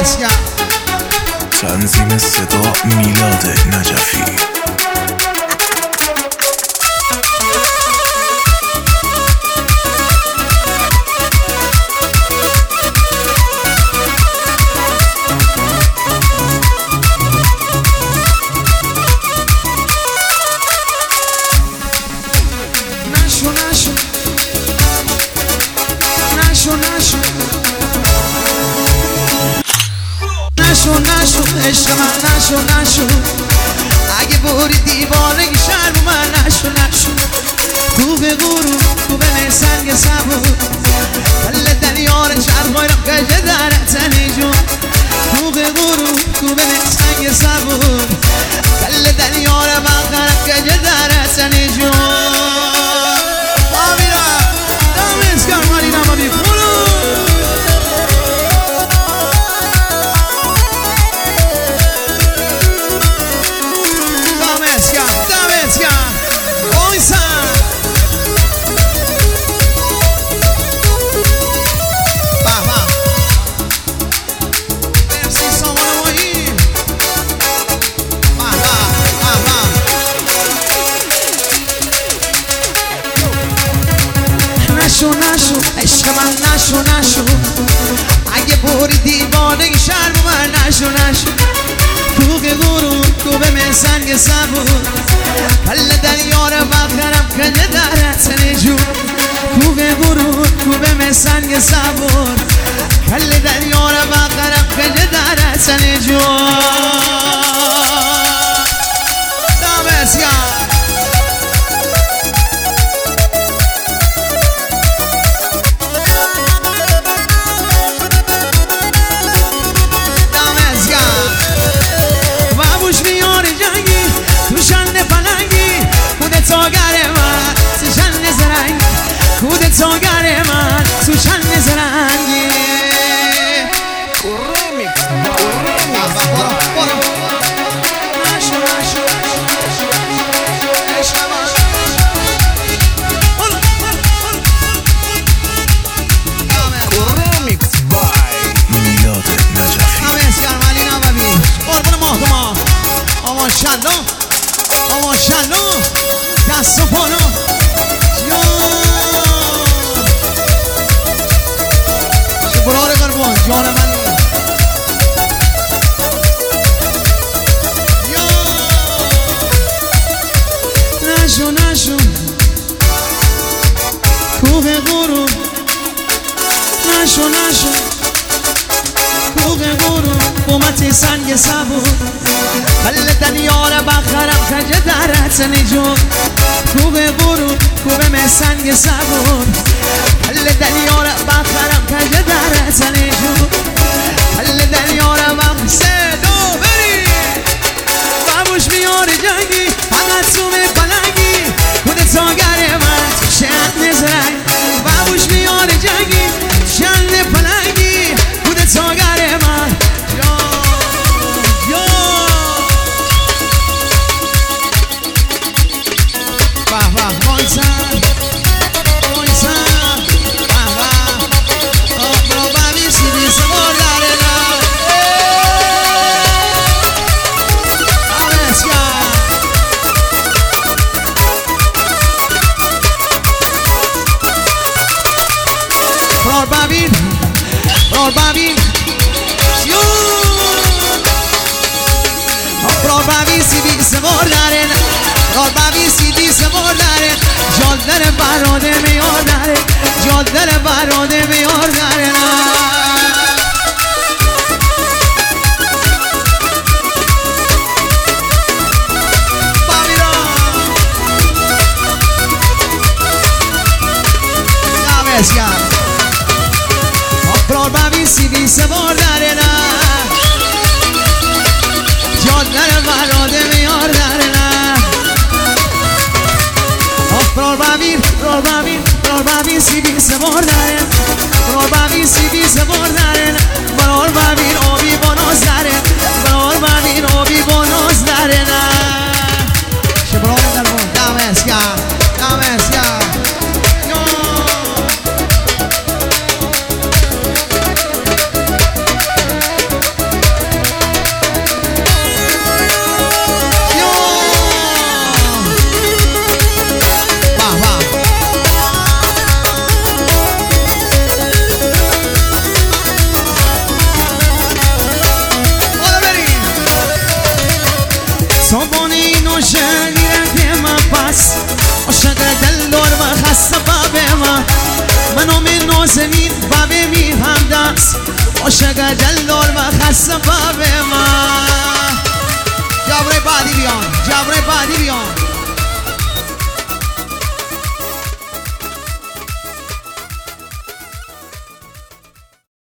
تنظیم صدا میلاد نجفی. عشق من نشو اگه بری دیوانگی شرم من نشو تو به غرور تو به سنگ صبور کل دلیار چرخایرم کجه در تنی جون تو به غرور تو به سنگ صبور کل دلیار بخرم کجه در تنی جون آمیرا دامنس کرمالی نما بی خورو نشو عشق من نشو اگه بری دیوانگی شرم من نشو تو که غرور تو به من سنگ صبور کل دلیار بخرم کجه در تنی جون تو که غرور تو به من سنگ صبور کل دلیار بخرم کجه در تنی جون دامس یا ساگر من تو چند زرنگی دست و پانو برار قربان جان منی نشو کوه غرور نشو کوه غرور قومت سنگ صبور کل دلیار بخرم کجه در تنی جون کوه غرور کوه من سنگ صبور کل دلیار بخرم کجه در تنی جون کل دلیار بخرم سه دو بری بابوش میار جنگی فقط تو می پلنگی خود ساگر من شهد نزرنگ بابوش میار جنگی شهد پلنگی خود ساگر من جادر براده میار داره جادر براده میار داره سیبی سوار دارن برار ببین سیبی سوار دارن برار ببین آبی باناز دارن برار ببین آبی باناز دارن شبران درمون دمس گرم دمس گرم صابون اینو شنیره من پس عاشق دلدار و خسته بابه منو من نازنین بابه می هم دست عاشق دلدار و خسته